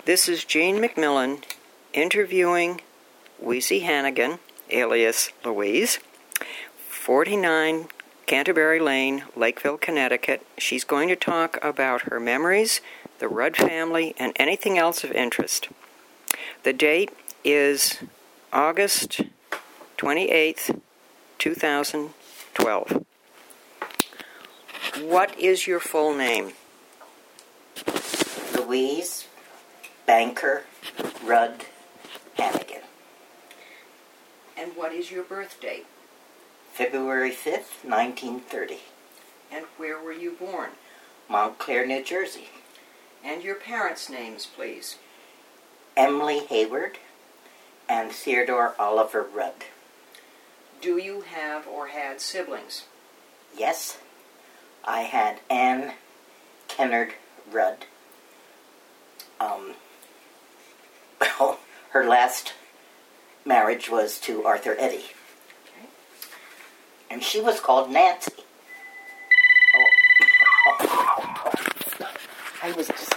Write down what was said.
This is Jean McMillan interviewing Weesie Hannigan, alias Louise, 49 Canterbury Lane, Lakeville, Connecticut. She's going to talk about her memories, the Rudd family, and anything else of interest. The date is August 28th, 2012. What is your full name? Louise Banker Rudd Hannigan. And what is your birth date? February 5th, 1930. And where were you born? Montclair, New Jersey. And your parents' names, please. Emily Hayward and Theodore Oliver Rudd. Do you have or had siblings? Yes, I had Anne Kennard Rudd. Well, her last marriage was to Arthur Eddy. Okay. And she was called Nancy. Oh. I was just